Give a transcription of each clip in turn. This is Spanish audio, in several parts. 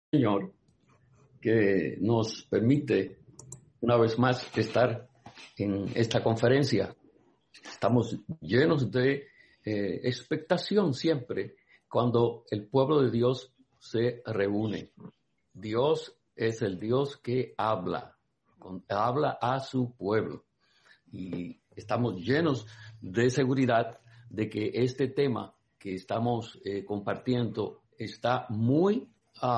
Señor, que nos permite una vez más estar en esta conferencia. Estamos llenos de expectación siempre cuando el pueblo de Dios se reúne. Dios es el Dios que habla a su pueblo. Y estamos llenos de seguridad de que este tema que estamos compartiendo está muy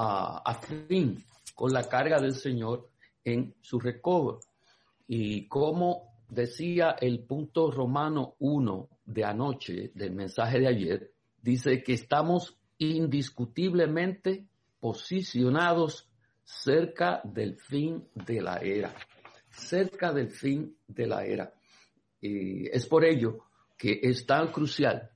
afín con la carga del Señor en su recobro. Y como decía el punto Romano 1 de anoche, del mensaje de ayer, dice que estamos indiscutiblemente posicionados cerca del fin de la era. Cerca del fin de la era. Y es por ello que es tan crucial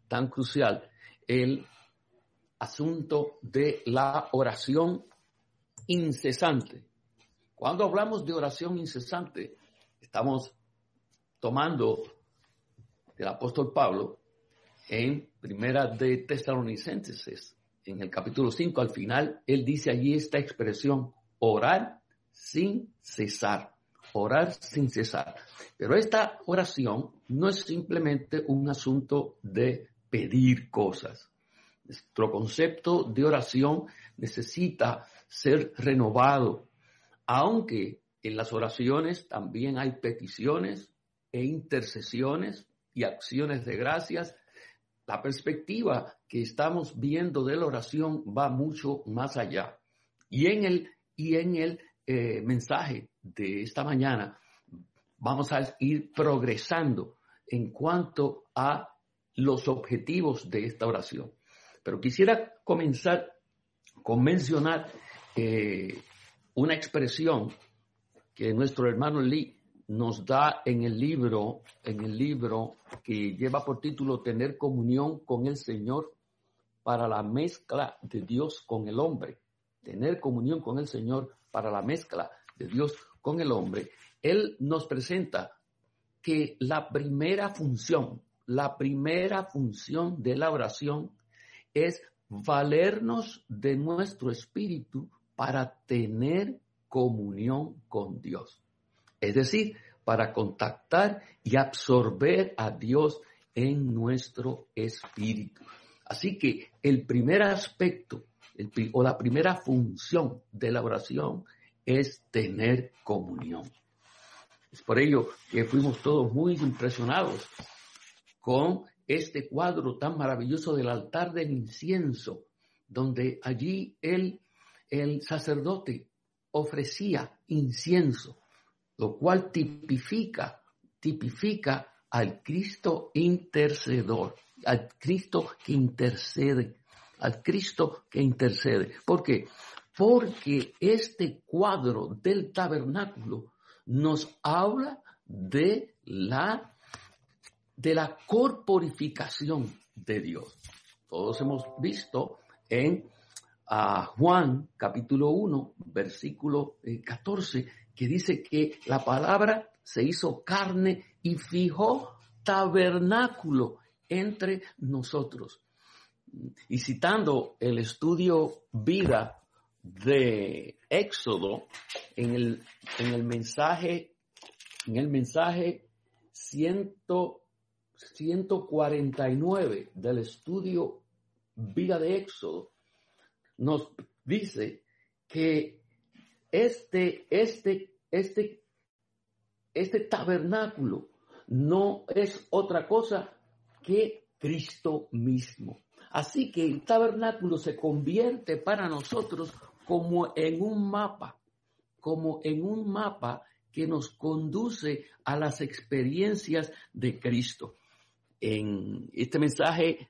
el asunto de la oración incesante. Cuando hablamos de oración incesante, estamos tomando del apóstol Pablo en Primera de Tesalonicenses, en el capítulo 5, al final, él dice allí esta expresión, orar sin cesar. Orar sin cesar. Pero esta oración no es simplemente un asunto de pedir cosas. Nuestro concepto de oración necesita ser renovado, aunque en las oraciones también hay peticiones e intercesiones y acciones de gracias. La perspectiva que estamos viendo de la oración va mucho más allá. Y en el mensaje de esta mañana vamos a ir progresando en cuanto a los objetivos de esta oración. Pero quisiera comenzar con mencionar una expresión que nuestro hermano Lee nos da en el libro que lleva por título Tener comunión con el Señor para la mezcla de Dios con el hombre. Tener comunión con el Señor para la mezcla de Dios con el hombre. Él nos presenta que la primera función de la oración es valernos de nuestro espíritu para tener comunión con Dios. Es decir, para contactar y absorber a Dios en nuestro espíritu. Así que el primer aspecto o la primera función de la oración es tener comunión. Es por ello que fuimos todos muy impresionados con este cuadro tan maravilloso del altar del incienso, donde allí el sacerdote ofrecía incienso, lo cual tipifica al Cristo intercedor, al Cristo que intercede. ¿Por qué? Porque este cuadro del tabernáculo nos habla de la corporificación de Dios. Todos hemos visto en Juan capítulo 1, versículo 14, que dice que la palabra se hizo carne y fijó tabernáculo entre nosotros. Y citando el estudio vida de Éxodo, en el mensaje 149 del estudio vida de Éxodo, nos dice que este tabernáculo no es otra cosa que Cristo mismo. Así que el tabernáculo se convierte para nosotros como en un mapa que nos conduce a las experiencias de Cristo. En este mensaje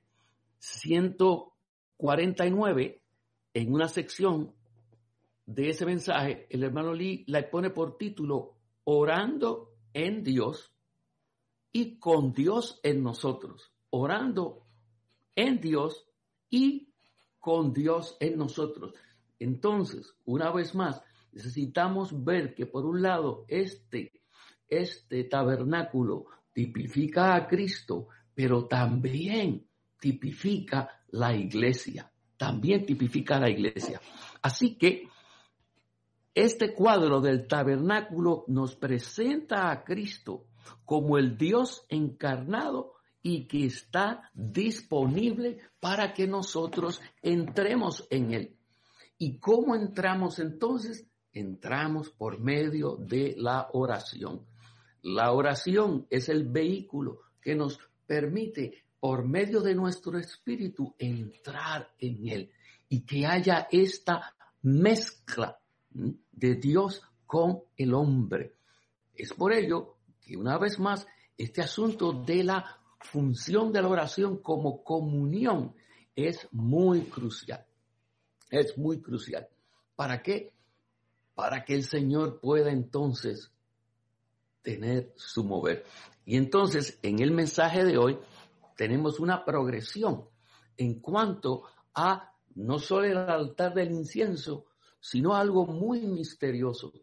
149, en una sección de ese mensaje, el hermano Lee la pone por título Orando en Dios y con Dios en nosotros. Orando en Dios y con Dios en nosotros. Entonces, una vez más, necesitamos ver que por un lado este tabernáculo tipifica a Cristo, pero también tipifica la iglesia. también tipifica a la iglesia. Así que este cuadro del tabernáculo nos presenta a Cristo como el Dios encarnado y que está disponible para que nosotros entremos en él. ¿Y cómo entramos entonces? Entramos por medio de la oración. La oración es el vehículo que nos permite, por medio de nuestro espíritu, entrar en él y que haya esta mezcla de Dios con el hombre. Es por ello que una vez más este asunto de la función de la oración como comunión es muy crucial. Es muy crucial. ¿Para qué? Para que el Señor pueda entonces tener su mover. Y entonces en el mensaje de hoy tenemos una progresión en cuanto a no solo el altar del incienso, sino algo muy misterioso,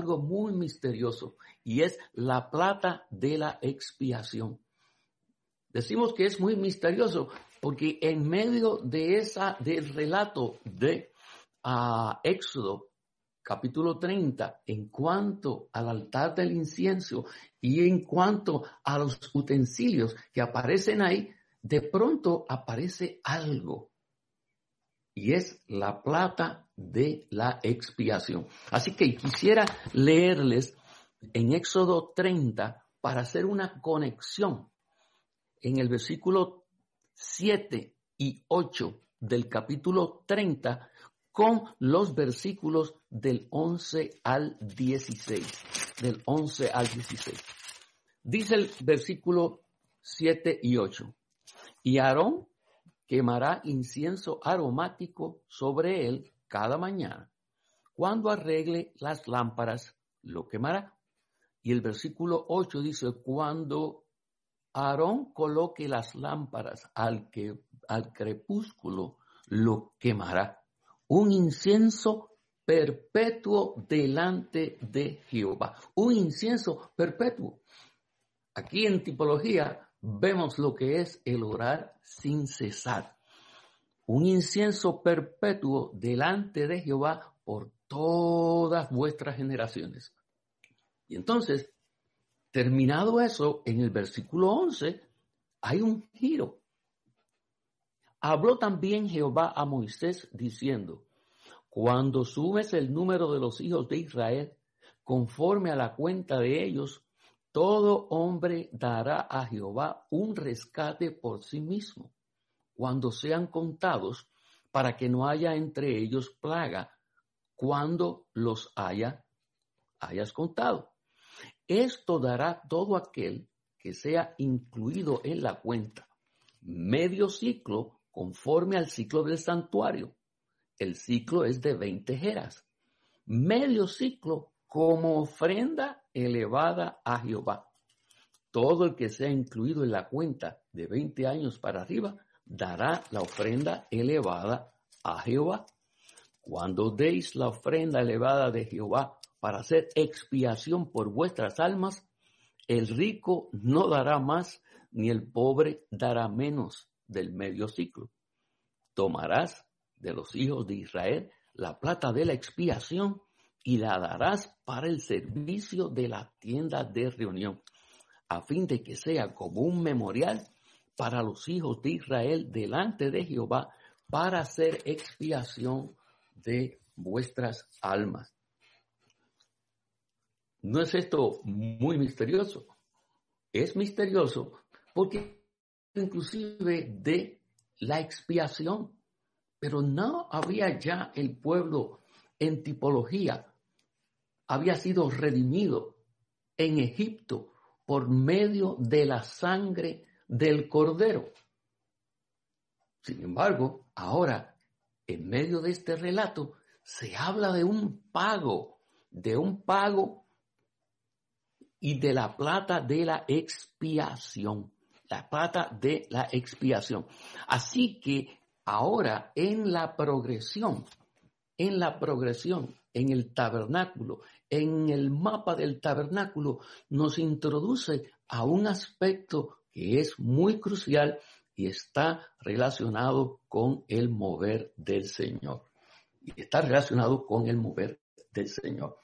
y es la plata de la expiación. Decimos que es muy misterioso porque en medio de del relato de Éxodo, capítulo 30, en cuanto al altar del incienso y en cuanto a los utensilios que aparecen ahí, de pronto aparece algo. Y es la plata de la expiación. Así que quisiera leerles en Éxodo 30 para hacer una conexión en el versículo 7 y 8 del capítulo 30 con los versículos del 11 al 16. Del 11 al 16. Dice el versículo 7 y 8. Y Aarón quemará incienso aromático sobre él cada mañana. Cuando arregle las lámparas, lo quemará. Y el versículo 8 dice, cuando Aarón coloque las lámparas al crepúsculo, lo quemará. Un incienso perpetuo delante de Jehová. Un incienso perpetuo. Aquí en tipología vemos lo que es el orar sin cesar. Un incienso perpetuo delante de Jehová por todas vuestras generaciones. Y entonces, terminado eso, en el versículo 11, hay un giro. Habló también Jehová a Moisés diciendo, cuando subes el número de los hijos de Israel, conforme a la cuenta de ellos, todo hombre dará a Jehová un rescate por sí mismo, cuando sean contados, para que no haya entre ellos plaga, cuando los hayas contado. Esto dará todo aquel que sea incluido en la cuenta, medio ciclo conforme al ciclo del santuario. El ciclo es de 20 geras. Medio ciclo como ofrenda elevada a Jehová. Todo el que sea incluido en la cuenta de 20 años para arriba dará la ofrenda elevada a Jehová. Cuando deis la ofrenda elevada de Jehová para hacer expiación por vuestras almas, el rico no dará más, ni el pobre dará menos del medio ciclo. Tomarás de los hijos de Israel la plata de la expiación y la darás para el servicio de la tienda de reunión, a fin de que sea como un memorial para los hijos de Israel delante de Jehová para hacer expiación de vuestras almas. ¿No es esto muy misterioso? Es misterioso porque inclusive de la expiación, pero no había ya el pueblo en tipología, había sido redimido en Egipto por medio de la sangre del Cordero. Sin embargo, ahora, en medio de este relato, se habla de un pago y de la plata de la expiación. La plata de la expiación. Así que ahora en la progresión, en el tabernáculo, en el mapa del tabernáculo, nos introduce a un aspecto que es muy crucial y está relacionado con el mover del Señor. Y está relacionado con el mover del Señor.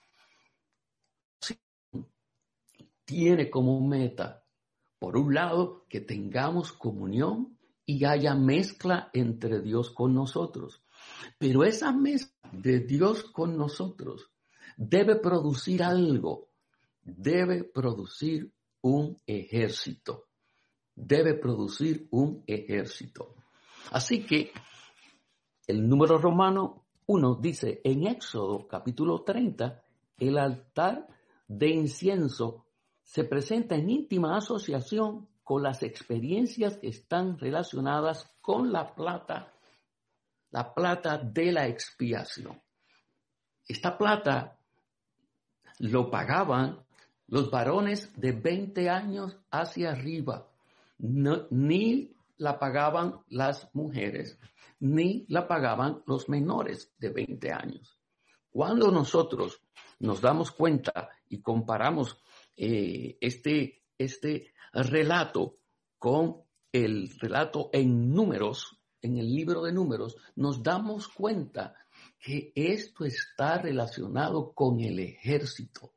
Tiene como meta, por un lado, que tengamos comunión y haya mezcla entre Dios con nosotros. Pero esa mezcla de Dios con nosotros debe producir algo, debe producir un ejército. Debe producir un ejército. Así que el número romano 1 dice en Éxodo capítulo 30, el altar de incienso se presenta en íntima asociación con las experiencias que están relacionadas con la plata de la expiación. Esta plata lo pagaban los varones de 20 años hacia arriba. No, ni la pagaban las mujeres, ni la pagaban los menores de 20 años. Cuando nosotros nos damos cuenta y comparamos este relato con el relato en Números, en el libro de Números, nos damos cuenta que esto está relacionado con el ejército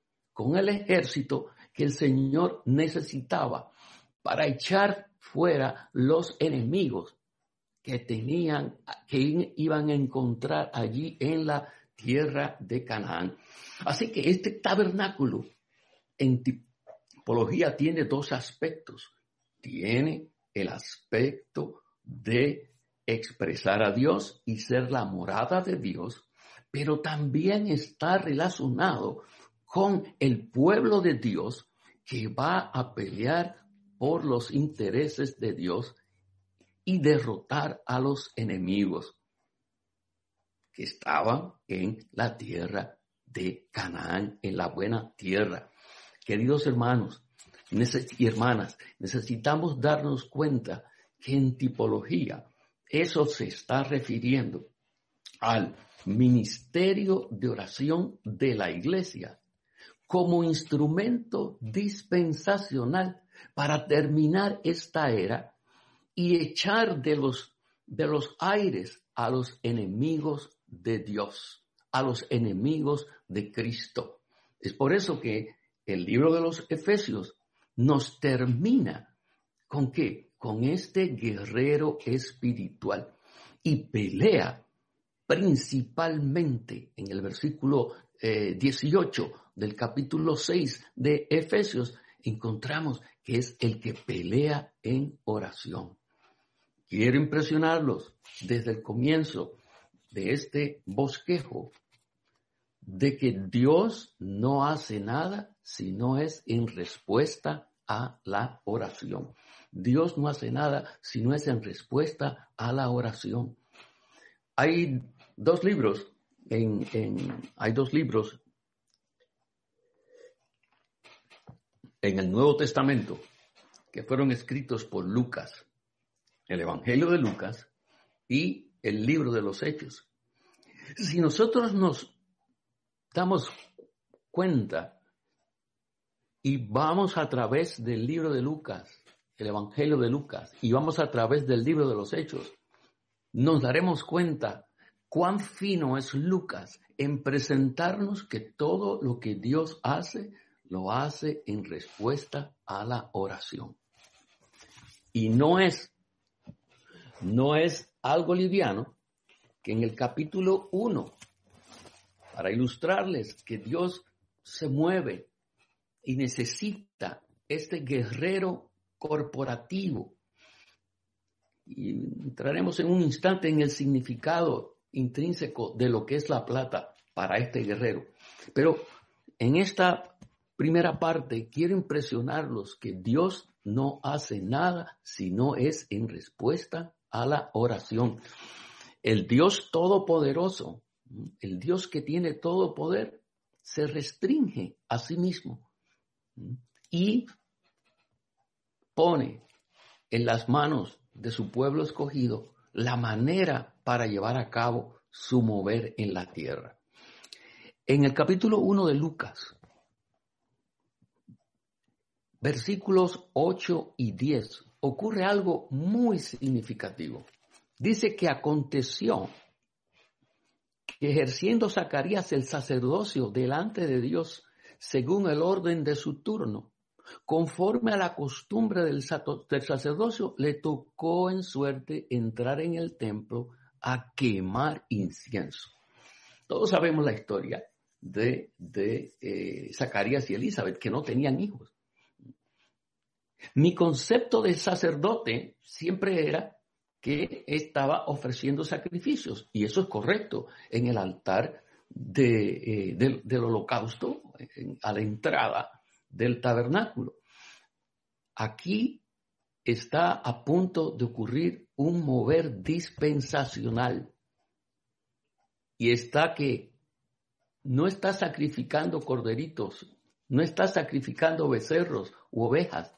que el Señor necesitaba para echar fuera los enemigos que iban a encontrar allí en la tierra de Canaán. Así que este tabernáculo en tipología tiene dos aspectos. Tiene el aspecto de expresar a Dios y ser la morada de Dios, pero también está relacionado con el pueblo de Dios que va a pelear por los intereses de Dios y derrotar a los enemigos que estaban en la tierra de Canaán, en la buena tierra. Queridos hermanos y hermanas, necesitamos darnos cuenta que en tipología eso se está refiriendo al ministerio de oración de la iglesia como instrumento dispensacional para terminar esta era y echar de los aires a los enemigos de Dios, a los enemigos de Cristo. Es por eso que el libro de los Efesios nos termina ¿con qué? Con este guerrero espiritual y pelea principalmente en el versículo 18 del capítulo 6 de Efesios, encontramos que es el que pelea en oración. Quiero impresionarlos desde el comienzo de este bosquejo de que Dios no hace nada si no es en respuesta a la oración. Dios no hace nada si no es en respuesta a la oración. Hay dos libros en el Nuevo Testamento que fueron escritos por Lucas, el Evangelio de Lucas y el libro de los Hechos. Si nosotros nos damos cuenta y vamos a través del libro de Lucas, el Evangelio de Lucas, y vamos a través del libro de los Hechos, nos daremos cuenta cuán fino es Lucas en presentarnos que todo lo que Dios hace, lo hace en respuesta a la oración. Y no es algo liviano que en el capítulo 1, para ilustrarles que Dios se mueve y necesita este guerrero corporativo. Y entraremos en un instante en el significado intrínseco de lo que es la plata para este guerrero. Pero en esta primera parte quiero impresionarlos que Dios no hace nada si no es en respuesta a la oración. El Dios todopoderoso, el Dios que tiene todo poder, se restringe a sí mismo y pone en las manos de su pueblo escogido la manera para llevar a cabo su mover en la tierra. En el capítulo 1 de Lucas, versículos 8 y 10, ocurre algo muy significativo. Dice que aconteció que ejerciendo Zacarías el sacerdocio delante de Dios, según el orden de su turno, conforme a la costumbre del sacerdocio, le tocó en suerte entrar en el templo a quemar incienso. Todos sabemos la historia de Zacarías y Elizabeth, que no tenían hijos. Mi concepto de sacerdote siempre era que estaba ofreciendo sacrificios, y eso es correcto, en el altar del holocausto, a la entrada del tabernáculo. Aquí está a punto de ocurrir un mover dispensacional, y está que no está sacrificando corderitos, no está sacrificando becerros u ovejas.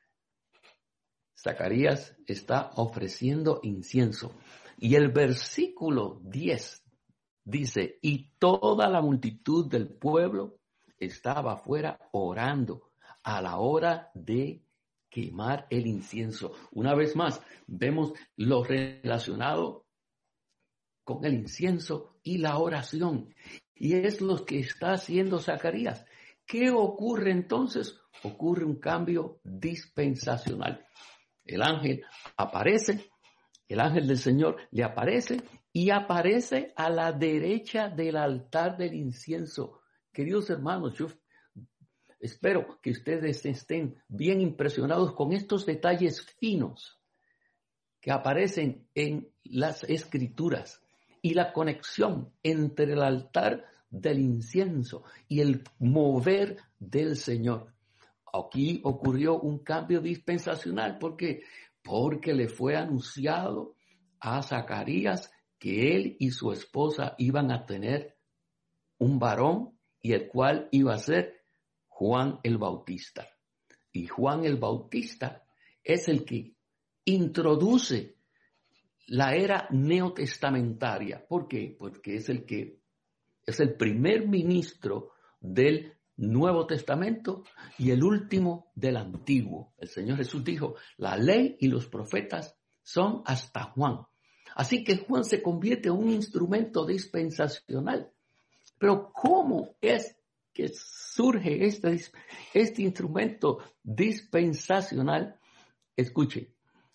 Zacarías está ofreciendo incienso. Y el versículo 10 dice, y toda la multitud del pueblo estaba afuera orando a la hora de quemar el incienso. Una vez más, vemos lo relacionado con el incienso y la oración. Y es lo que está haciendo Zacarías. ¿Qué ocurre entonces? Ocurre un cambio dispensacional. El ángel aparece, el ángel del Señor le aparece y aparece a la derecha del altar del incienso. Queridos hermanos, yo espero que ustedes estén bien impresionados con estos detalles finos que aparecen en las Escrituras y la conexión entre el altar del incienso y el mover del Señor. Aquí ocurrió un cambio dispensacional. ¿Por qué? Porque le fue anunciado a Zacarías que él y su esposa iban a tener un varón, y el cual iba a ser Juan el Bautista. Y Juan el Bautista es el que introduce la era neotestamentaria. ¿Por qué? Porque es el primer ministro del Nuevo Testamento y el último del Antiguo. El Señor Jesús dijo, la ley y los profetas son hasta Juan. Así que Juan se convierte en un instrumento dispensacional. Pero ¿cómo es que surge este instrumento dispensacional? Escuche,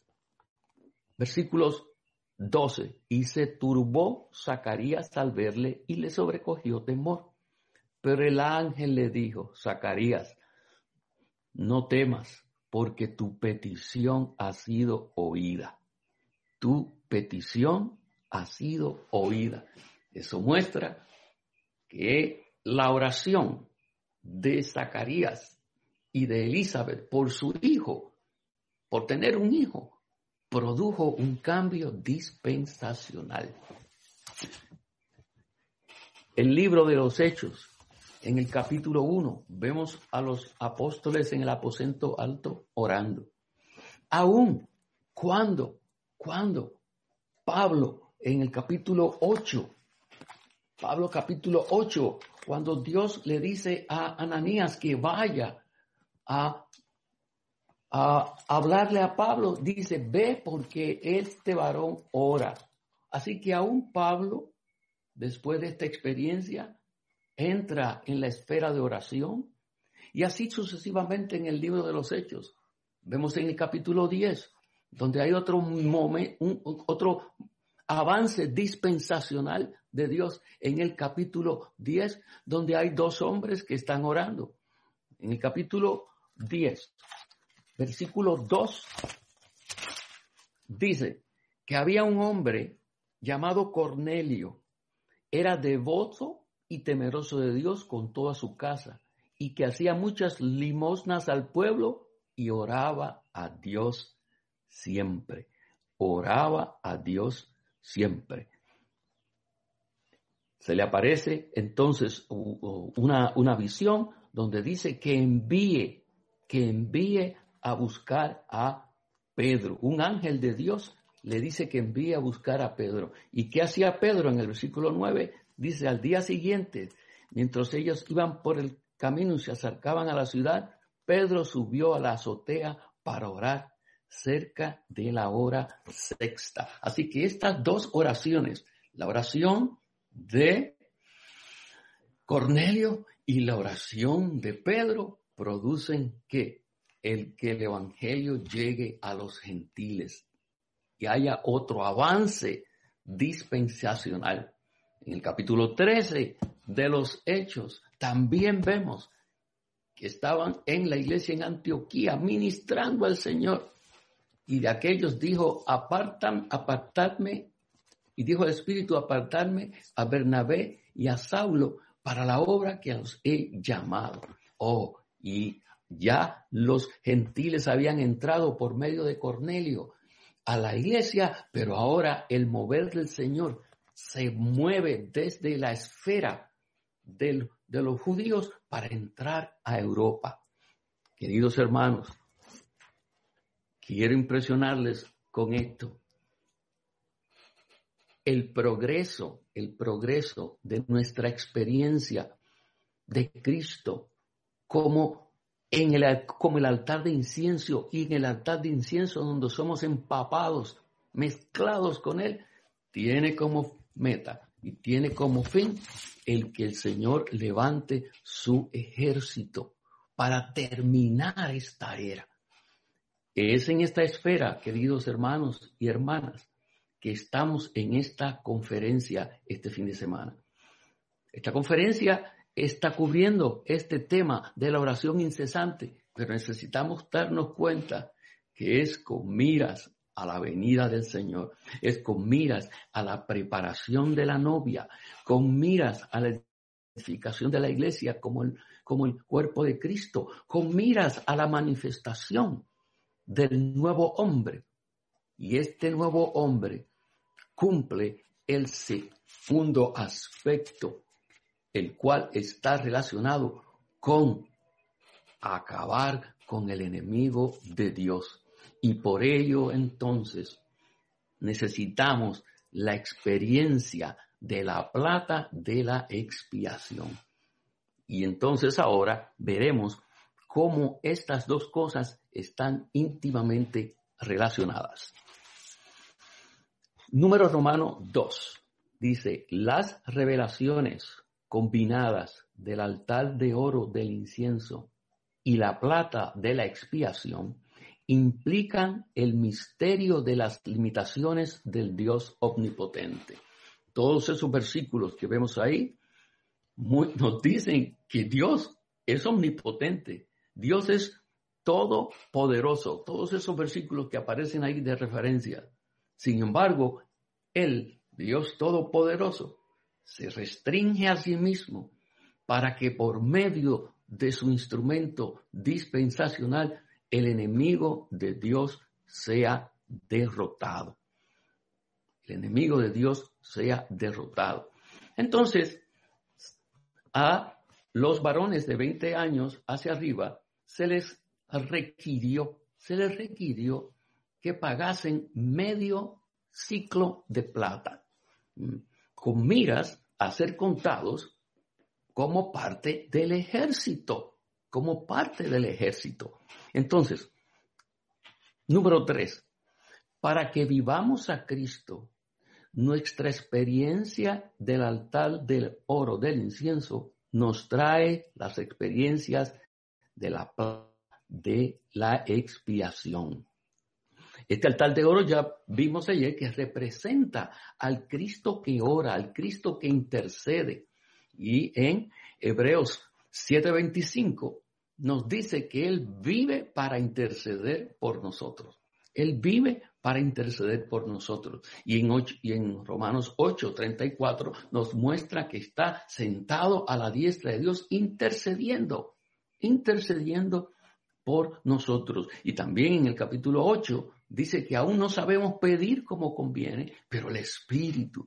versículos 12. Y se turbó Zacarías al verle y le sobrecogió temor. Pero el ángel le dijo, Zacarías, no temas, porque tu petición ha sido oída. Tu petición ha sido oída. Eso muestra que la oración de Zacarías y de Elizabeth por su hijo, por tener un hijo, produjo un cambio dispensacional. El libro de los Hechos, en el capítulo 1, vemos a los apóstoles en el aposento alto orando. Aún cuando Pablo, en el capítulo 8, cuando Dios le dice a Ananías que vaya a hablarle a Pablo, dice, ve porque este varón ora. Así que aún Pablo, después de esta experiencia, entra en la esfera de oración, y así sucesivamente en el libro de los Hechos. Vemos en el capítulo 10, donde hay otro avance dispensacional de Dios. En el capítulo 10, donde hay dos hombres que están orando. En el capítulo 10, versículo 2, dice que había un hombre llamado Cornelio, era devoto y temeroso de Dios con toda su casa, y que hacía muchas limosnas al pueblo y oraba a Dios siempre. Oraba a Dios siempre. Se le aparece entonces una visión donde dice que envíe a buscar a Pedro. Un ángel de Dios le dice que envíe a buscar a Pedro. ¿Y qué hacía Pedro? En el versículo 9 dice, al día siguiente, mientras ellos iban por el camino y se acercaban a la ciudad, Pedro subió a la azotea para orar. cerca de la hora sexta. Así que estas dos oraciones, la oración de Cornelio y la oración de Pedro, producen que el evangelio llegue a los gentiles y haya otro avance dispensacional. En el capítulo 13 de los Hechos también vemos que estaban en la iglesia en Antioquía ministrando al Señor, y de aquellos dijo: apartadme, y dijo el Espíritu: apartadme a Bernabé y a Saulo para la obra que os he llamado. Y ya los gentiles habían entrado por medio de Cornelio a la iglesia, pero ahora el mover del Señor se mueve desde la esfera de los judíos para entrar a Europa. Queridos hermanos, quiero impresionarles con esto. El progreso de nuestra experiencia de Cristo como el altar de incienso, y en el altar de incienso donde somos empapados, mezclados con Él, tiene como meta y tiene como fin el que el Señor levante su ejército para terminar esta era. Es en esta esfera, queridos hermanos y hermanas, que estamos en esta conferencia este fin de semana. Esta conferencia está cubriendo este tema de la oración incesante, pero necesitamos darnos cuenta que es con miras a la venida del Señor, es con miras a la preparación de la novia, con miras a la edificación de la iglesia como el cuerpo de Cristo, con miras a la manifestación del nuevo hombre. Y este nuevo hombre cumple el segundo aspecto, el cual está relacionado con acabar con el enemigo de Dios. Y por ello, entonces, necesitamos la experiencia de la plata de la expiación. Y entonces ahora veremos cómo estas dos cosas están íntimamente relacionadas. Número romano 2 dice: las revelaciones combinadas del altar de oro del incienso y la plata de la expiación implican el misterio de las limitaciones del Dios omnipotente. Todos esos versículos que vemos ahí nos dicen que Dios es omnipotente, Dios es todopoderoso. Todos esos versículos que aparecen ahí de referencia. Sin embargo, el Dios todopoderoso se restringe a sí mismo para que por medio de su instrumento dispensacional el enemigo de Dios sea derrotado. El enemigo de Dios sea derrotado. Entonces, a los varones de 20 años hacia arriba se les requirió que pagasen medio ciclo de plata, con miras a ser contados como parte del ejército, Entonces, número 3, para que vivamos a Cristo, nuestra experiencia del altar del oro del incienso nos trae las experiencias de la expiación. Este altar de oro ya vimos ayer que representa al Cristo que ora, al Cristo que intercede. Y en Hebreos 7:25 nos dice que Él vive para interceder por nosotros. Él vive para interceder por nosotros. Y en Romanos 8:34 nos muestra que está sentado a la diestra de Dios intercediendo por nosotros. Y también en el capítulo 8 dice que aún no sabemos pedir como conviene, pero el Espíritu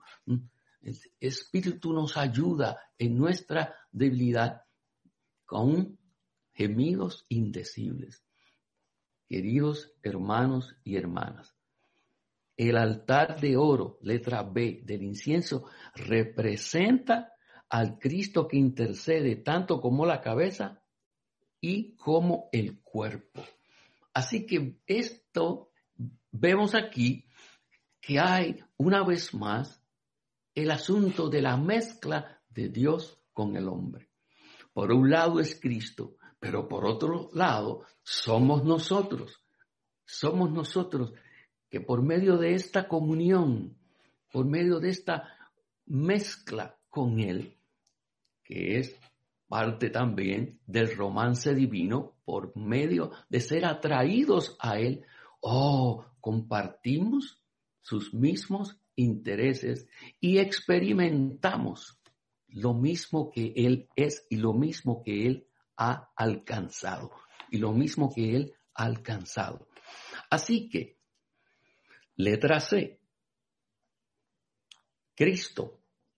nos ayuda en nuestra debilidad con gemidos indecibles. Queridos hermanos y hermanas, el altar de oro, letra B, del incienso, representa al Cristo que intercede tanto como la cabeza y como el cuerpo. Así que esto vemos aquí que hay una vez más el asunto de la mezcla de Dios con el hombre. Por un lado es Cristo, pero por otro lado somos nosotros que por medio de esta comunión, por medio de esta mezcla con Él, que es parte también del romance divino, por medio de ser atraídos a Él, compartimos sus mismos intereses y experimentamos lo mismo que Él es y lo mismo que Él ha alcanzado. Así que, letra C, Cristo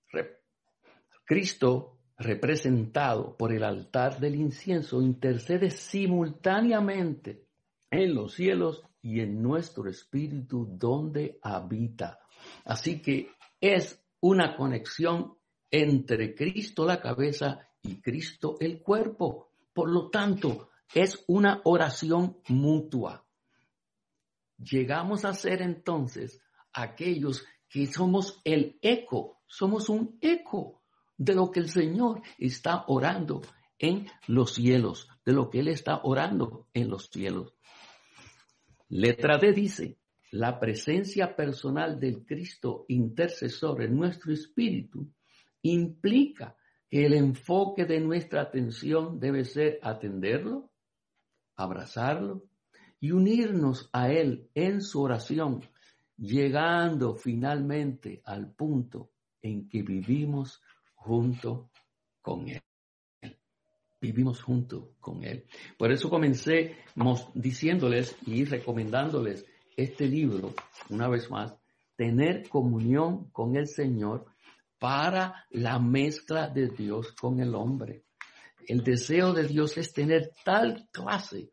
representado por el altar del incienso intercede simultáneamente en los cielos y en nuestro espíritu donde habita. Así que es una conexión entre Cristo la cabeza y Cristo el cuerpo. Por lo tanto, es una oración mutua. Llegamos a ser entonces aquellos que somos el eco, somos un eco de lo que el Señor está orando en los cielos, de lo que Él está orando en los cielos. Letra D dice, la presencia personal del Cristo intercesor en nuestro espíritu implica que el enfoque de nuestra atención debe ser atenderlo, abrazarlo y unirnos a Él en su oración, llegando finalmente al punto en que vivimos junto con Él. Vivimos junto con Él. Por eso comencé diciéndoles y recomendándoles este libro, una vez más, tener comunión con el Señor para la mezcla de Dios con el hombre. El deseo de Dios es tener tal clase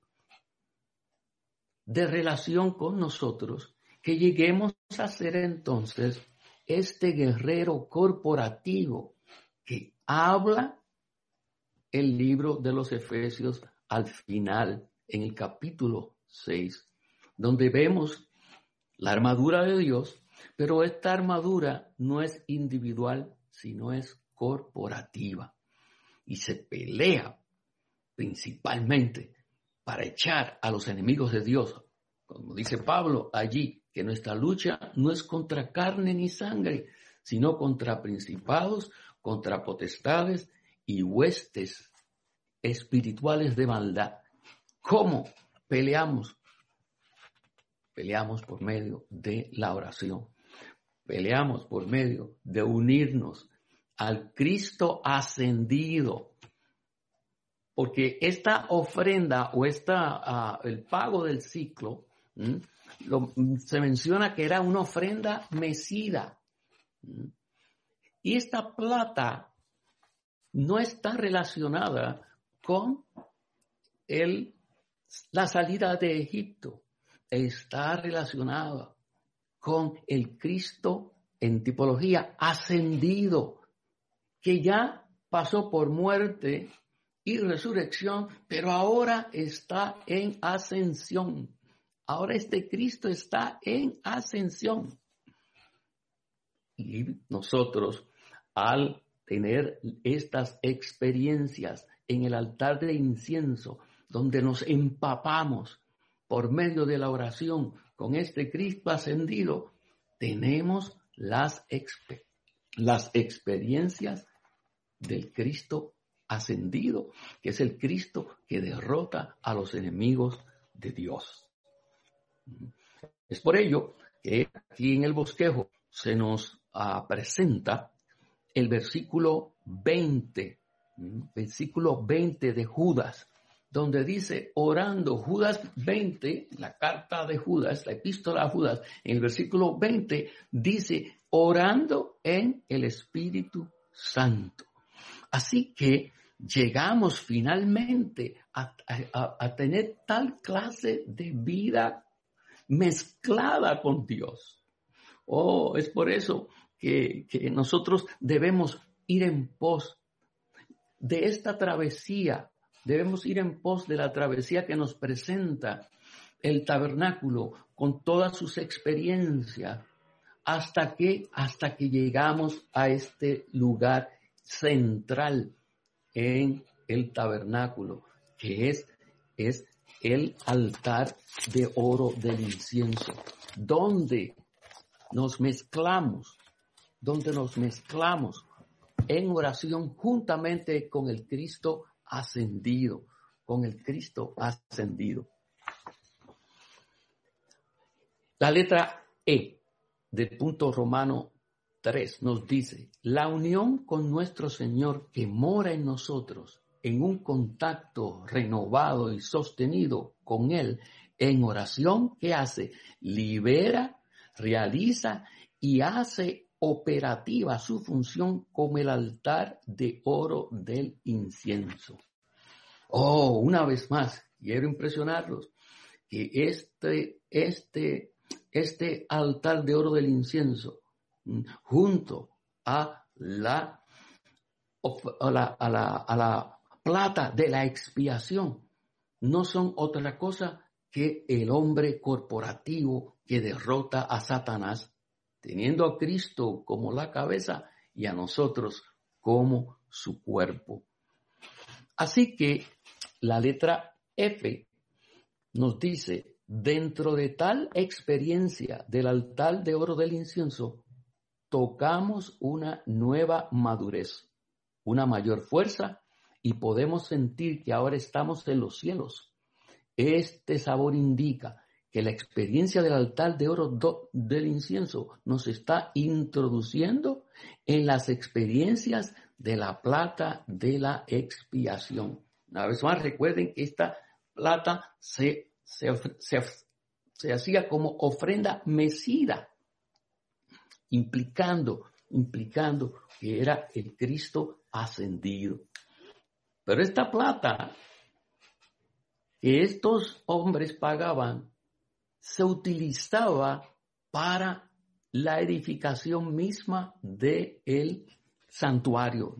de relación con nosotros que lleguemos a ser entonces este guerrero corporativo que habla el libro de los Efesios al final, en el capítulo 6, donde vemos la armadura de Dios, pero esta armadura no es individual, sino es corporativa. Y se pelea principalmente para echar a los enemigos de Dios. Como dice Pablo allí, que nuestra lucha no es contra carne ni sangre, sino contra principados, contra potestades y huestes espirituales de maldad. ¿Cómo peleamos? Peleamos por medio de la oración. Peleamos por medio de unirnos al Cristo ascendido. Porque esta ofrenda o el pago del ciclo, se menciona que era una ofrenda mecida. Y esta plata no está relacionada con la salida de Egipto. Está relacionada con el Cristo en tipología ascendido, que ya pasó por muerte y resurrección, pero ahora está en ascensión. Ahora este Cristo está en ascensión. Y nosotros, al tener estas experiencias en el altar de incienso, donde nos empapamos por medio de la oración con este Cristo ascendido, tenemos las experiencias del Cristo ascendido, que es el Cristo que derrota a los enemigos de Dios. Es por ello que aquí en el bosquejo se nos presenta el versículo 20 de Judas, donde dice, orando, Judas 20, la carta de Judas, la epístola a Judas, en el versículo 20 dice, orando en el Espíritu Santo. Así que llegamos finalmente a tener tal clase de vida mezclada con Dios. Es por eso que nosotros debemos ir en pos de esta travesía, debemos ir en pos de la travesía que nos presenta el tabernáculo con todas sus experiencias hasta que llegamos a este lugar central en el tabernáculo, que es el altar de oro del incienso, donde nos mezclamos en oración juntamente con el Cristo ascendido, La letra E del punto romano 3 nos dice: la unión con nuestro Señor que mora en nosotros, en un contacto renovado y sostenido con Él, en oración, ¿qué hace? Libera, realiza y hace operativa su función como el altar de oro del incienso. Una vez más, quiero impresionarlos, que este altar de oro del incienso, junto a la plata de la expiación, no son otra cosa que el hombre corporativo que derrota a Satanás, teniendo a Cristo como la cabeza y a nosotros como su cuerpo. Así que la letra F nos dice: dentro de tal experiencia del altar de oro del incienso, tocamos una nueva madurez, una mayor fuerza, y podemos sentir que ahora estamos en los cielos. Este sabor indica que la experiencia del altar de oro del incienso nos está introduciendo en las experiencias de la plata de la expiación. Una vez más, recuerden que esta plata se hacía como ofrenda mecida, implicando que era el Cristo ascendido. Pero esta plata que estos hombres pagaban se utilizaba para la edificación misma del santuario,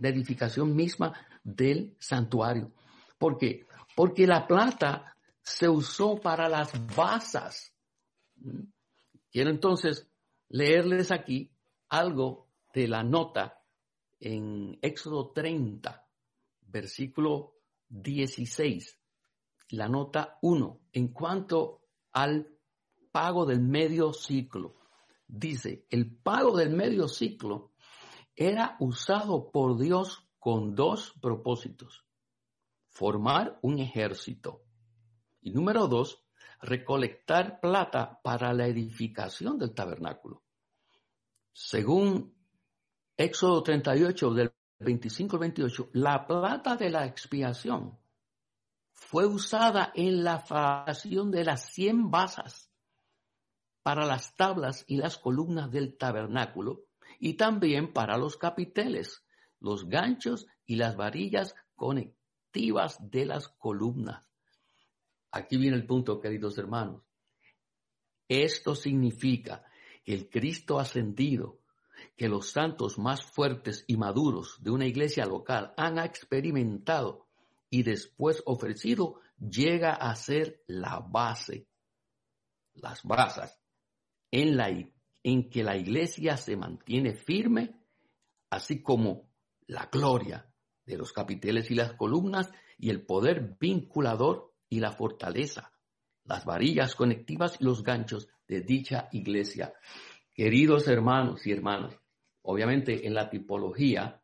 ¿Por qué? Porque la plata se usó para las basas. Quiero entonces leerles aquí algo de la nota en Éxodo 30, versículo 16, la nota 1, en cuanto al pago del medio ciclo. Dice: el pago del medio ciclo era usado por Dios con dos propósitos: formar un ejército y, número 2, recolectar plata para la edificación del tabernáculo. Según Éxodo 38, del 25 al 28, la plata de la expiación fue usada en la fabricación de las 100 basas para las tablas y las columnas del tabernáculo, y también para los capiteles, los ganchos y las varillas conectivas de las columnas. Aquí viene el punto, queridos hermanos. Esto significa que el Cristo ascendido, que los santos más fuertes y maduros de una iglesia local han experimentado y después ofrecido, llega a ser la base, las basas, en que la iglesia se mantiene firme, así como la gloria de los capiteles y las columnas, y el poder vinculador y la fortaleza, las varillas conectivas y los ganchos de dicha iglesia. Queridos hermanos y hermanas, obviamente en la tipología,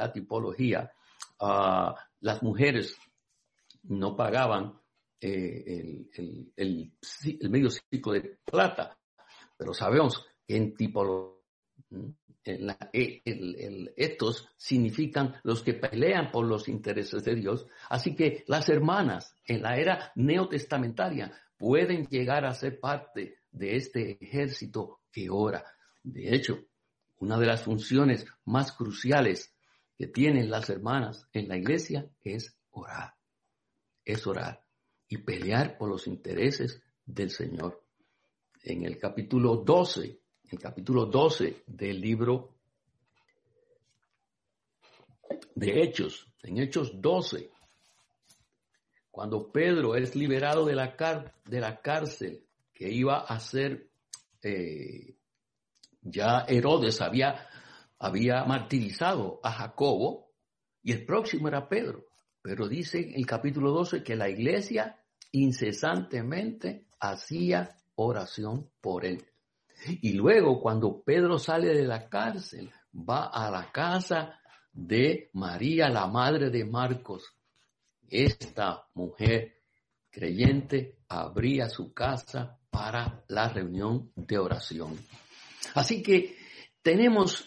las mujeres no pagaban el medio ciclo de plata, pero sabemos que en tipología estos significan los que pelean por los intereses de Dios. Así que las hermanas en la era neotestamentaria pueden llegar a ser parte de este ejército que ora. De hecho, una de las funciones más cruciales que tienen las hermanas en la iglesia es orar. Es orar y pelear por los intereses del Señor. En el capítulo 12 del libro de Hechos, en Hechos 12, Cuando Pedro es liberado de la cárcel que iba a ser, ya Herodes había martirizado a Jacobo y el próximo era Pedro. Pero dice en el capítulo 12 que la iglesia incesantemente hacía oración por él. Y luego cuando Pedro sale de la cárcel, va a la casa de María, la madre de Marcos. Esta mujer creyente abría su casa para la reunión de oración. Así que tenemos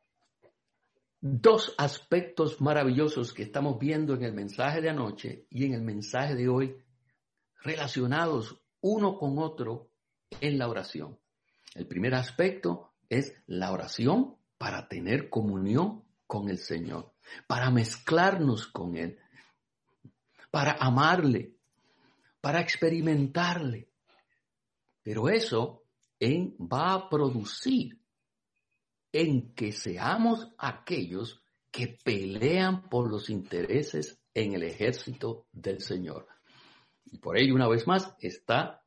dos aspectos maravillosos que estamos viendo en el mensaje de anoche y en el mensaje de hoy, relacionados uno con otro en la oración. El primer aspecto es la oración para tener comunión con el Señor, para mezclarnos con Él, para amarle, para experimentarle. Pero eso va a producir en que seamos aquellos que pelean por los intereses en el ejército del Señor. Y por ello, una vez más, está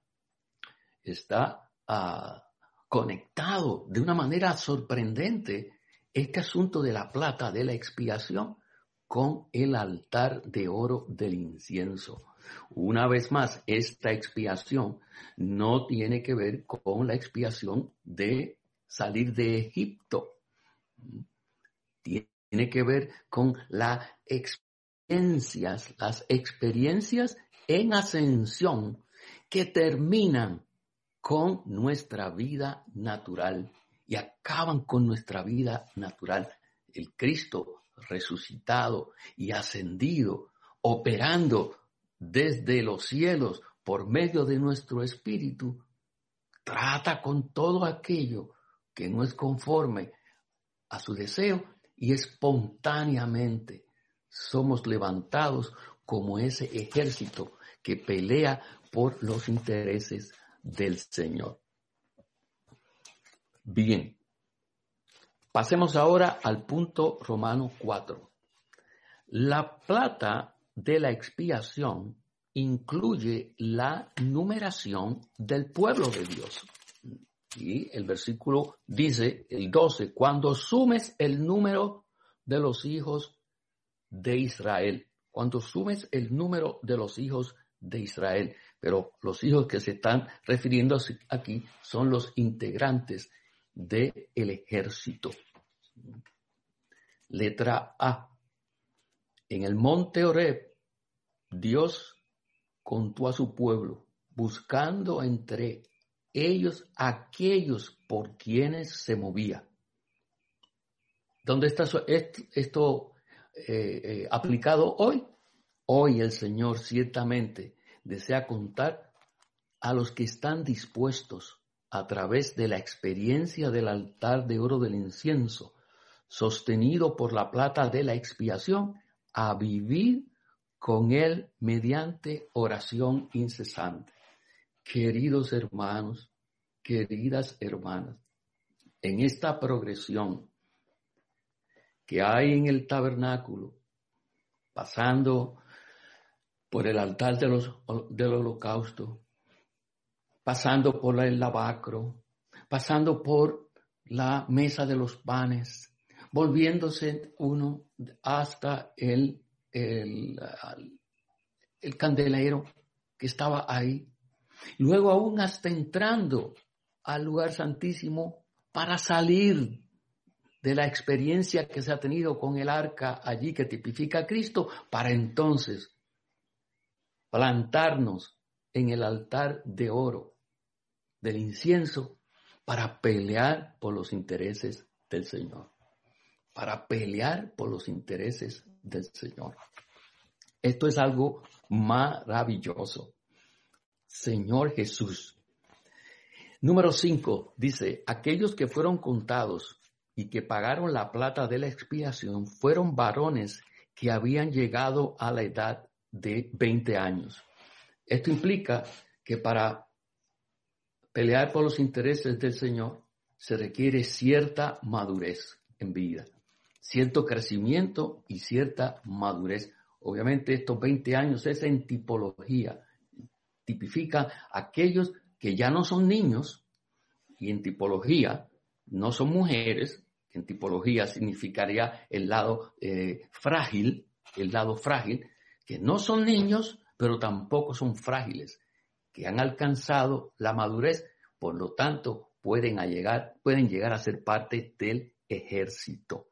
conectado de una manera sorprendente este asunto de la plata de la expiación con el altar de oro del incienso. Una vez más, esta expiación no tiene que ver con la expiación de salir de Egipto. Tiene que ver con las experiencias en ascensión que terminan con nuestra vida natural y acaban con nuestra vida natural. El Cristo resucitado y ascendido, operando desde los cielos por medio de nuestro espíritu, trata con todo aquello que no es conforme a su deseo y espontáneamente somos levantados como ese ejército que pelea por los intereses del Señor. Bien, pasemos ahora al punto Romanos 4. La plata de la expiación incluye la numeración del pueblo de Dios. Y el versículo dice, el 12, cuando sumes el número de los hijos de Israel. Cuando sumes el número de los hijos de Israel. Pero los hijos que se están refiriendo aquí son los integrantes del ejército. Letra A. En el monte Horeb, Dios contó a su pueblo, buscando entre ellos aquellos por quienes se movía. ¿Dónde está esto aplicado hoy? Hoy el Señor ciertamente desea contar a los que están dispuestos a través de la experiencia del altar de oro del incienso, sostenido por la plata de la expiación, a vivir con Él mediante oración incesante. Queridos hermanos, queridas hermanas, en esta progresión que hay en el tabernáculo, pasando por el altar del holocausto, pasando por el lavacro, pasando por la mesa de los panes, volviéndose uno hasta el candelero que estaba ahí, luego aún hasta entrando al lugar santísimo para salir de la experiencia que se ha tenido con el arca allí que tipifica a Cristo, para entonces plantarnos en el altar de oro del incienso para pelear por los intereses del Señor. Para pelear por los intereses del Señor. Esto es algo maravilloso. Señor Jesús. Número 5 dice, aquellos que fueron contados y que pagaron la plata de la expiación fueron varones que habían llegado a la edad de 20 años. Esto implica que para pelear por los intereses del Señor se requiere cierta madurez en vida, cierto crecimiento y cierta madurez. Obviamente estos 20 años es en tipología. Tipifica a aquellos que ya no son niños y en tipología no son mujeres. En tipología significaría el lado frágil, que no son niños, pero tampoco son frágiles, que han alcanzado la madurez, por lo tanto pueden llegar a ser parte del ejército.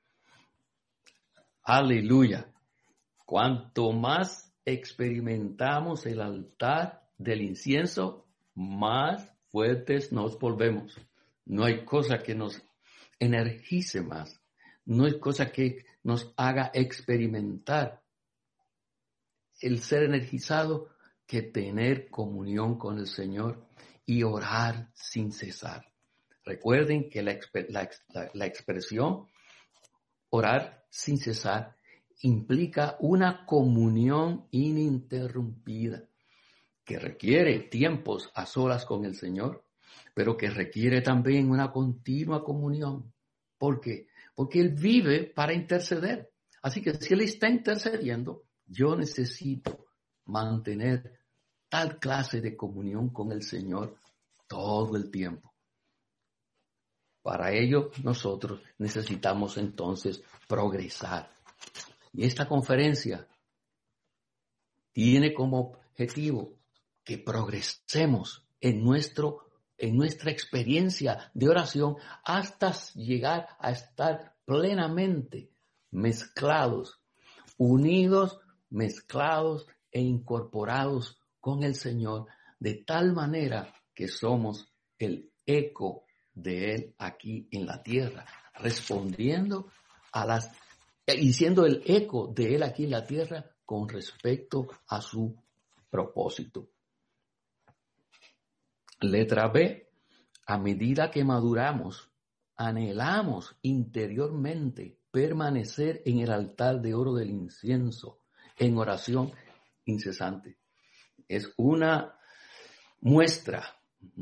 Aleluya. Cuanto más experimentamos el altar del incienso, más fuertes nos volvemos. No hay cosa que nos energice más. No hay cosa que nos haga experimentar el ser energizado que tener comunión con el Señor y orar sin cesar. Recuerden que la expresión orar sin cesar implica una comunión ininterrumpida que requiere tiempos a solas con el Señor, pero que requiere también una continua comunión. ¿Por qué? Porque Él vive para interceder. Así que si Él está intercediendo, yo necesito mantener tal clase de comunión con el Señor todo el tiempo. Para ello, nosotros necesitamos entonces progresar. Y esta conferencia tiene como objetivo que progresemos en nuestra experiencia de oración hasta llegar a estar plenamente mezclados, unidos, mezclados e incorporados con el Señor, de tal manera que somos el eco de Él aquí en la tierra, respondiendo y siendo el eco de Él aquí en la tierra con respecto a su propósito. Letra B. A medida que maduramos, anhelamos interiormente permanecer en el altar de oro del incienso, en oración incesante. Es una muestra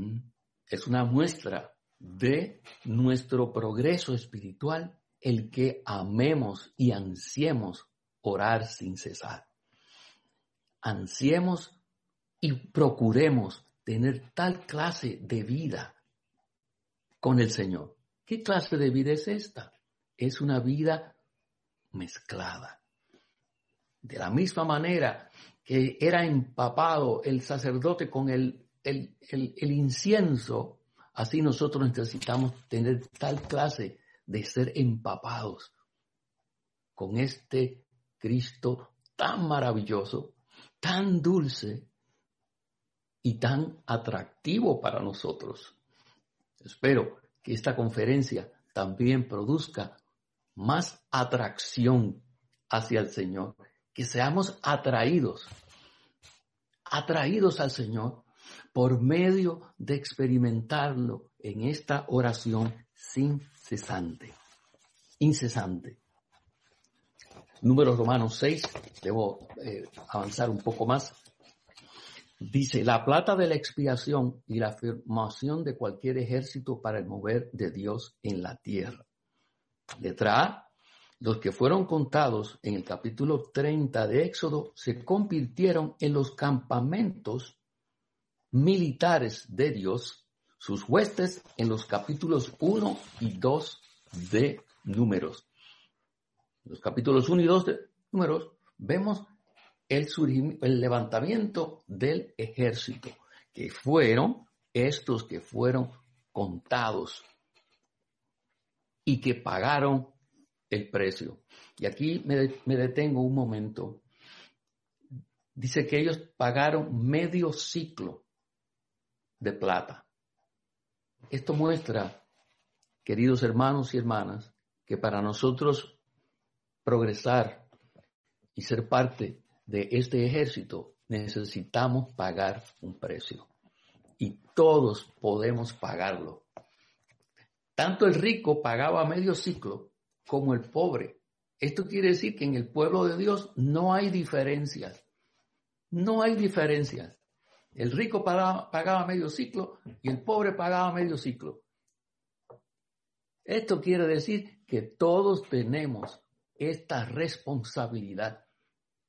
de nuestro progreso espiritual el que amemos y ansiemos orar sin cesar. Ansiemos y procuremos tener tal clase de vida con el Señor. ¿Qué clase de vida es esta? Es una vida mezclada. De la misma manera que era empapado el sacerdote con el incienso, así nosotros necesitamos tener tal clase de ser empapados con este Cristo tan maravilloso, tan dulce y tan atractivo para nosotros. Espero que esta conferencia también produzca más atracción hacia el Señor, que seamos atraídos al Señor por medio de experimentarlo en esta oración incesante. Números Romanos 6, debo avanzar un poco más. Dice, la plata de la expiación y la afirmación de cualquier ejército para el mover de Dios en la tierra. Letra A, los que fueron contados en el capítulo 30 de Éxodo se convirtieron en los campamentos militares de Dios, sus huestes en los capítulos 1 y 2 de Números. En los capítulos 1 y 2 de Números vemos el levantamiento del ejército, que fueron estos que fueron contados y que pagaron el precio. Y aquí me detengo un momento. Dice que ellos pagaron medio ciclo de plata. Esto muestra, queridos hermanos y hermanas, que para nosotros progresar y ser parte de este ejército necesitamos pagar un precio. Y todos podemos pagarlo. Tanto el rico pagaba medio ciclo como el pobre. Esto quiere decir que en el pueblo de Dios no hay diferencias. No hay diferencias. El rico pagaba medio ciclo y el pobre pagaba medio ciclo. Esto quiere decir que todos tenemos esta responsabilidad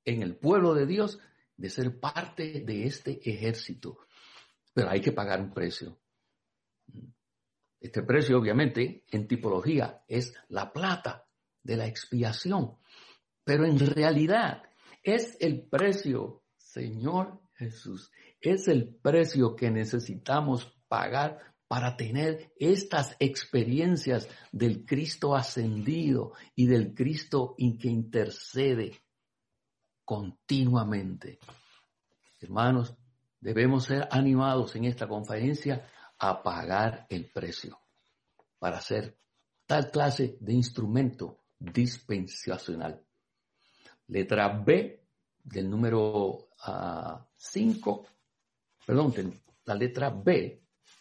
en el pueblo de Dios de ser parte de este ejército. Pero hay que pagar un precio. Este precio, obviamente, en tipología es la plata de la expiación. Pero en realidad es el precio, Señor Jesús, es el precio que necesitamos pagar para tener estas experiencias del Cristo ascendido y del Cristo que intercede continuamente. Hermanos, debemos ser animados en esta conferencia a pagar el precio para hacer tal clase de instrumento dispensacional. Letra B del número 5, la letra B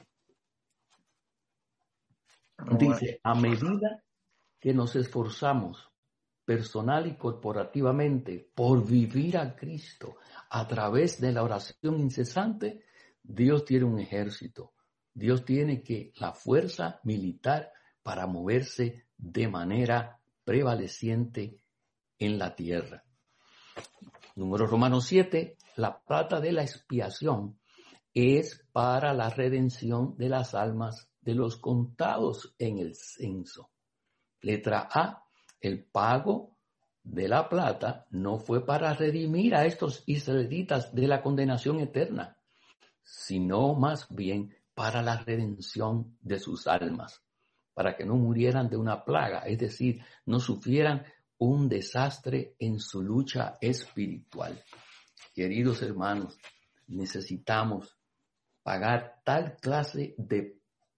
dice, a medida que nos esforzamos personal y corporativamente por vivir a Cristo a través de la oración incesante, Dios tiene un ejército. Dios tiene la fuerza militar para moverse de manera prevaleciente en la tierra. Número Romanos 7, la plata de la expiación es para la redención de las almas de los contados en el censo. Letra A, el pago de la plata no fue para redimir a estos israelitas de la condenación eterna, sino más bien para la redención de sus almas, para que no murieran de una plaga, es decir, no sufrieran un desastre en su lucha espiritual. Queridos hermanos, necesitamos pagar tal clase de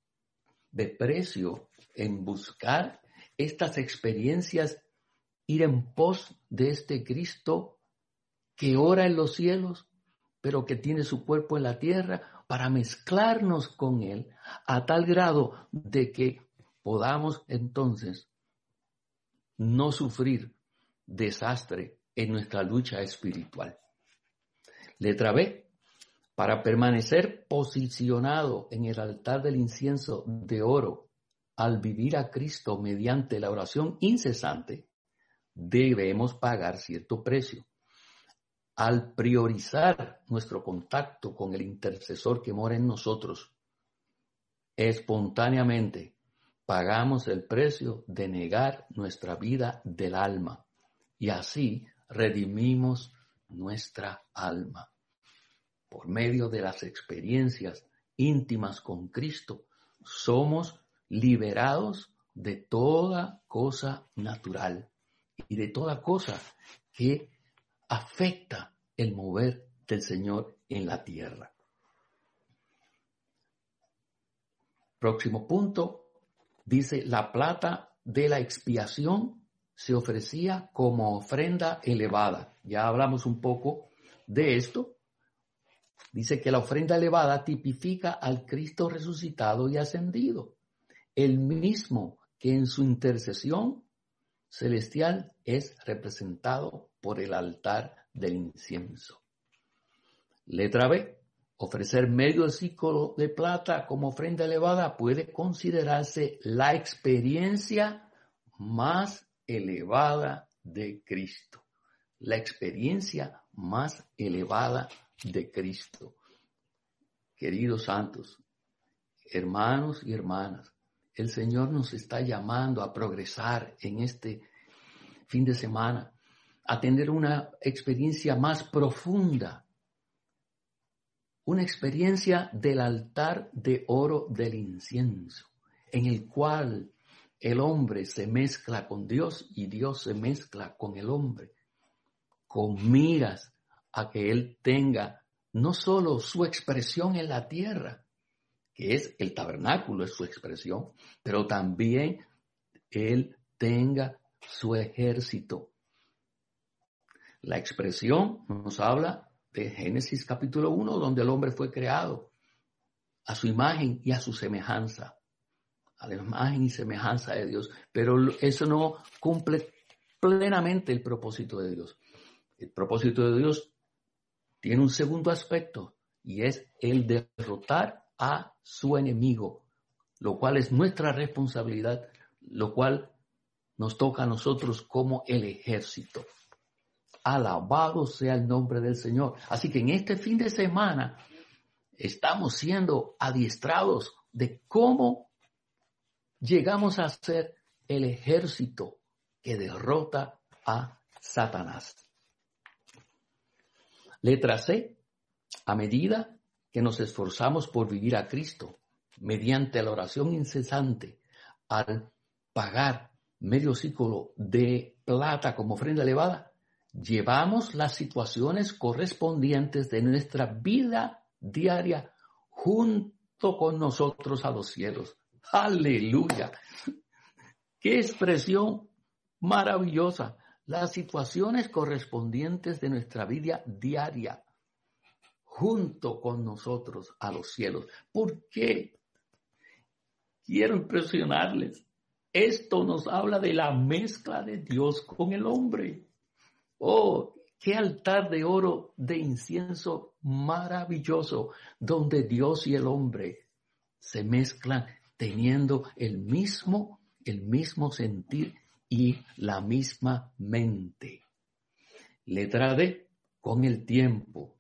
precio en buscar estas experiencias, ir en pos de este Cristo que ora en los cielos, pero que tiene su cuerpo en la tierra, para mezclarnos con Él a tal grado de que podamos entonces no sufrir desastre en nuestra lucha espiritual. Letra B, para permanecer posicionado en el altar del incienso de oro al vivir a Cristo mediante la oración incesante, debemos pagar cierto precio. Al priorizar nuestro contacto con el intercesor que mora en nosotros, espontáneamente pagamos el precio de negar nuestra vida del alma y así redimimos nuestra alma. Por medio de las experiencias íntimas con Cristo, somos liberados de toda cosa natural y de toda cosa que afecta el mover del Señor en la tierra. Próximo punto, dice, la plata de la expiación se ofrecía como ofrenda elevada. Ya hablamos un poco de esto. Dice que la ofrenda elevada tipifica al Cristo resucitado y ascendido, el mismo que en su intercesión celestial es representado por el altar del incienso. Letra B. Ofrecer medio ciclo de plata como ofrenda elevada puede considerarse la experiencia más elevada de Cristo. La experiencia más elevada de Cristo. Queridos santos, hermanos y hermanas, el Señor nos está llamando a progresar en este fin de semana, a tener una experiencia más profunda, una experiencia del altar de oro del incienso, en el cual el hombre se mezcla con Dios y Dios se mezcla con el hombre, con miras a que Él tenga no solo su expresión en la tierra, que es el tabernáculo, es su expresión, pero también Él tenga su ejército. La expresión nos habla de Génesis capítulo 1, donde el hombre fue creado a su imagen y a su semejanza, a la imagen y semejanza de Dios, pero eso no cumple plenamente el propósito de Dios. El propósito de Dios tiene un segundo aspecto y es el derrotar a su enemigo, lo cual es nuestra responsabilidad, lo cual nos toca a nosotros como el ejército. Alabado sea el nombre del Señor. Así que en este fin de semana estamos siendo adiestrados de cómo llegamos a ser el ejército que derrota a Satanás. Letra C. A medida que nos esforzamos por vivir a Cristo, mediante la oración incesante, al pagar medio ciclo de plata como ofrenda elevada, llevamos las situaciones correspondientes de nuestra vida diaria junto con nosotros a los cielos. ¡Aleluya! ¡Qué expresión maravillosa! Las situaciones correspondientes de nuestra vida diaria junto con nosotros a los cielos. ¿Por qué? Quiero impresionarles. Esto nos habla de la mezcla de Dios con el hombre. ¡Oh, qué altar de oro, de incienso maravilloso, donde Dios y el hombre se mezclan teniendo el mismo sentir y la misma mente! Letra D. Con el tiempo,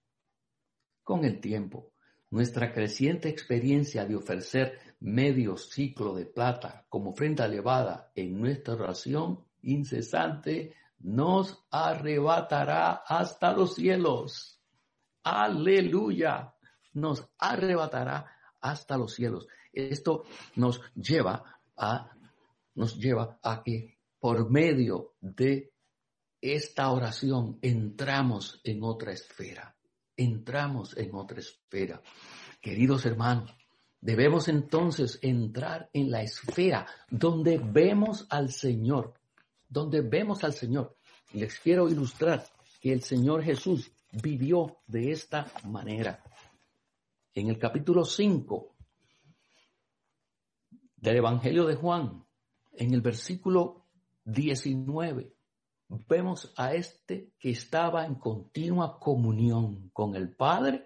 nuestra creciente experiencia de ofrecer medio ciclo de plata como ofrenda elevada en nuestra oración incesante nos arrebatará hasta los cielos. ¡Aleluya! Nos arrebatará hasta los cielos. Esto nos lleva a que por medio de esta oración entramos en otra esfera. Queridos hermanos, debemos entonces entrar en la esfera donde vemos al Señor. Les quiero ilustrar que el Señor Jesús vivió de esta manera. En el capítulo 5 del Evangelio de Juan, en el versículo 19, vemos a este que estaba en continua comunión con el Padre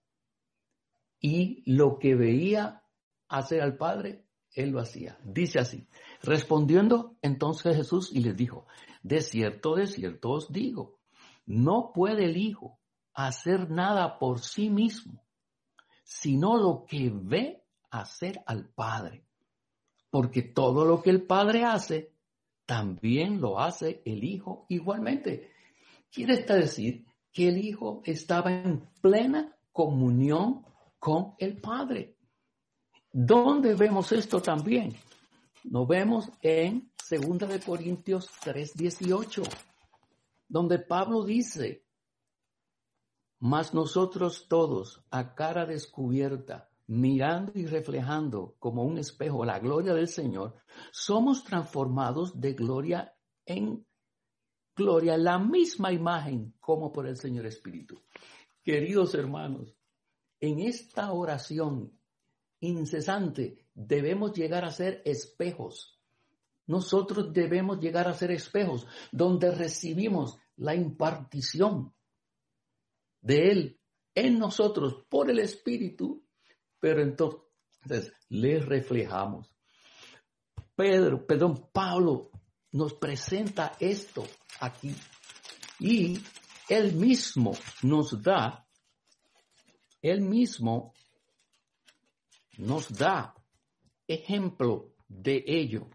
y lo que veía hacer al Padre, él lo hacía. Dice así: respondiendo entonces Jesús y les dijo: de cierto os digo, no puede el Hijo hacer nada por sí mismo, sino lo que ve hacer al Padre. Porque todo lo que el Padre hace, también lo hace el Hijo igualmente. Quiere decir que el Hijo estaba en plena comunión con el Padre. ¿Dónde vemos esto también? Lo vemos en 2 Corintios 3:18, donde Pablo dice: mas nosotros todos, a cara descubierta, mirando y reflejando como un espejo la gloria del Señor, somos transformados de gloria en gloria, la misma imagen como por el Señor Espíritu. Queridos hermanos, en esta oración incesante debemos llegar a ser espejos. Nosotros debemos llegar a ser espejos donde recibimos la impartición de Él en nosotros por el Espíritu, pero entonces le reflejamos. Pablo nos presenta esto aquí y él mismo nos da ejemplo de ello.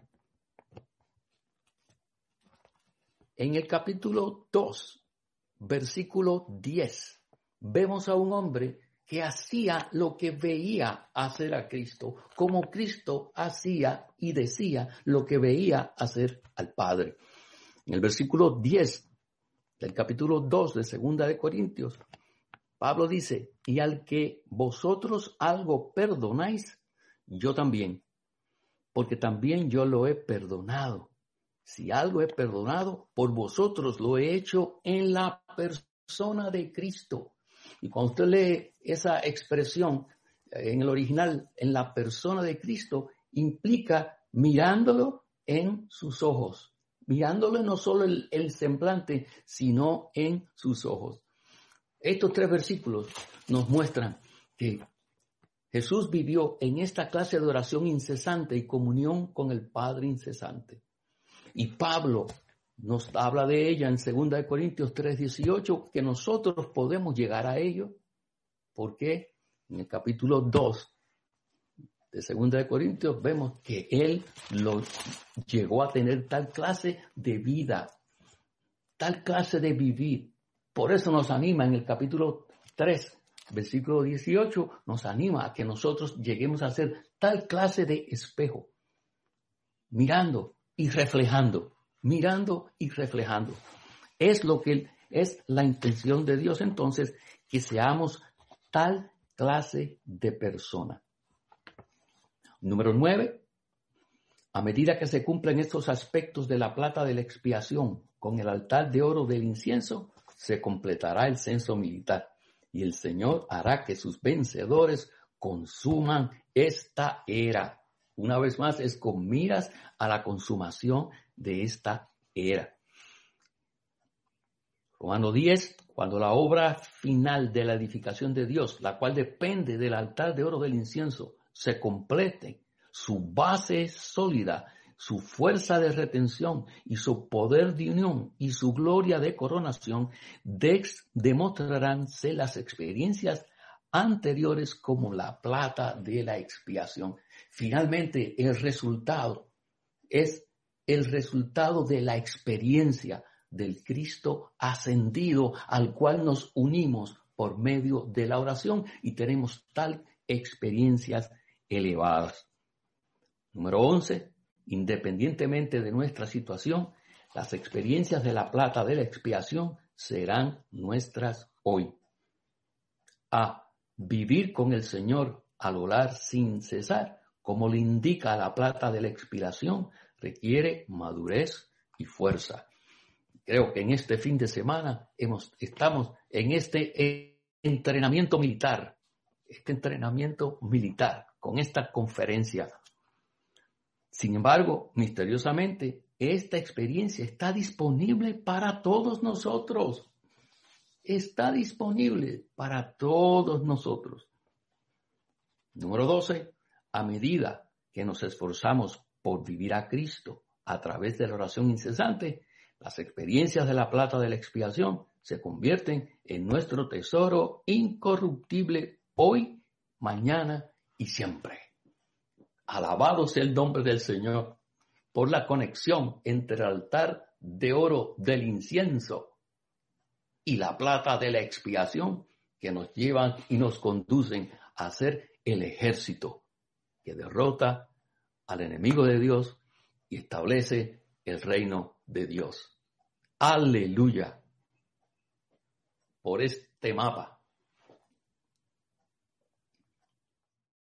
En el capítulo 2, versículo 10, vemos a un hombre que hacía lo que veía hacer a Cristo, como Cristo hacía y decía lo que veía hacer al Padre. En el versículo 10 del capítulo 2 de 2 de Corintios, Pablo dice: y al que vosotros algo perdonáis, yo también, porque también yo lo he perdonado. Si algo he perdonado, por vosotros lo he hecho en la persona de Cristo. Y cuando usted lee esa expresión en el original, en la persona de Cristo, implica mirándolo en sus ojos. Mirándolo no solo el semblante, sino en sus ojos. Estos 3 versículos nos muestran que Jesús vivió en esta clase de oración incesante y comunión con el Padre incesante. Y Pablo nos habla de ella en 2 Corintios 3:18, que nosotros podemos llegar a ello, porque en el capítulo 2 de 2 Corintios vemos que él lo llegó a tener tal clase de vida, tal clase de vivir. Por eso nos anima en el capítulo 3, versículo 18, nos anima a que nosotros lleguemos a ser tal clase de espejo, mirando y reflejando, mirando y reflejando. Es lo que es la intención de Dios entonces, que seamos tal clase de persona. Número 9, a medida que se cumplen estos aspectos de la plata de la expiación con el altar de oro del incienso, se completará el censo militar y el Señor hará que sus vencedores consuman esta era. Una vez más, es con miras a la consumación de esta era. Romano 10, cuando la obra final de la edificación de Dios, la cual depende del altar de oro del incienso, se complete, su base sólida, su fuerza de retención y su poder de unión y su gloria de coronación demostraránse las experiencias anteriores como la plata de la expiación. Finalmente, el resultado es el resultado de la experiencia del Cristo ascendido, al cual nos unimos por medio de la oración y tenemos tal experiencias elevadas. Número 11. Independientemente de nuestra situación, las experiencias de la plata de la expiación serán nuestras hoy. A. Vivir con el Señor al orar sin cesar, como le indica la plata de la expiación, requiere madurez y fuerza. Creo que en este fin de semana estamos en este entrenamiento militar, con esta conferencia. Sin embargo, misteriosamente, esta experiencia está disponible para todos nosotros. Está disponible para todos nosotros. Número 12. A medida que nos esforzamos por vivir a Cristo a través de la oración incesante, las experiencias de la plata de la expiación se convierten en nuestro tesoro incorruptible hoy, mañana y siempre. Alabado sea el nombre del Señor por la conexión entre el altar de oro del incienso y la plata de la expiación que nos llevan y nos conducen a ser el ejército que derrota al enemigo de Dios y establece el reino de Dios. Aleluya. Por este mapa